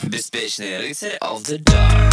Беспечный рыцарь of the dark.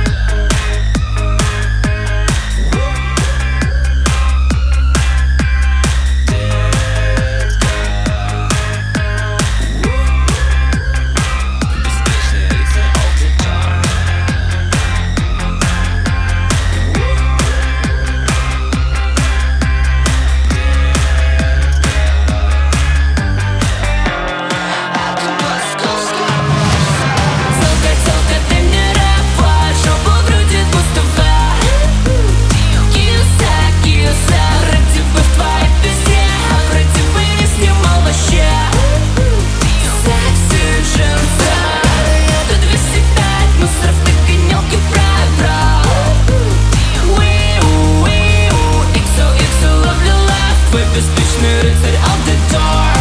Беспечный рыцарь of the dark.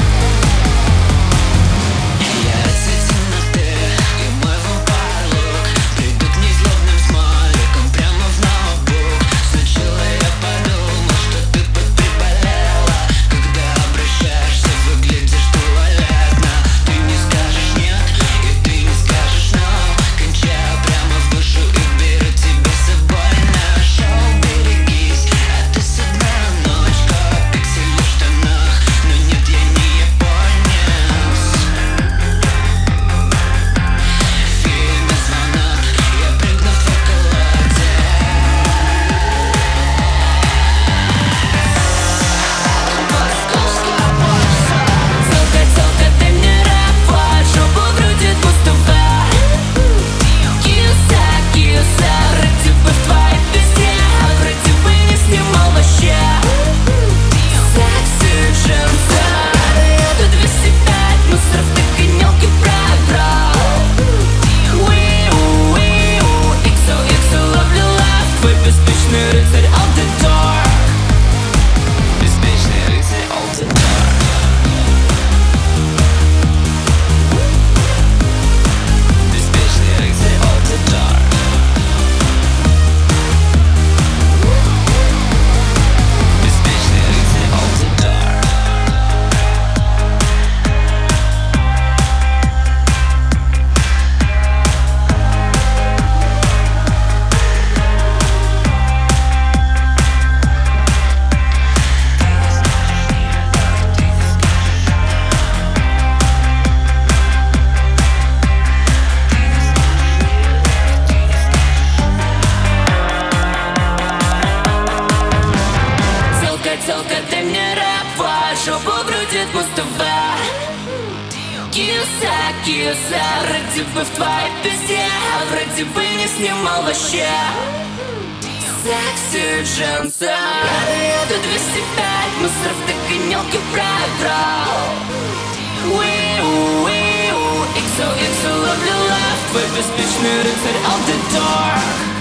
Я рыцарь темноты, и мой вампир-лук придут незлобным смайликом прямо в ноутбук. Сначала я подумал, что ты приболела. Когда обращаешься, выглядишь туалетно. Ты не скажешь нет, и ты не скажешь no. Кончаю прямо в душу и беру тебя с собой на шоу. Берегись, а ты с одна ночка. Пиксели в штанах, но нет, я не японец. В фильме «Звонок» я прыгну в околоте. Московская борса. Целка, ты мне рэп, жопу крутит Мустафа. Киса, ради бы в твоей пизде, вроде бы не снимал вообще. Секси женца, я тут 205 мусоров, так и мелкий пробрал. XOXO, love life, твой беспечный рыцарь of the dark. Беспечный рыцарь of the dark. Беспечный рыцарь of the dark. Беспечный рыцарь of the dark. Целка, ты мне рэп, жопу крутит Мустафа. Киса, ради бы в твоей пизде, вроде бы не снимал вообще. Секси женца, я тут 205 мусоров, так и мелкий пробрал. XOXO, love life, твой беспечный рыцарь of the dark.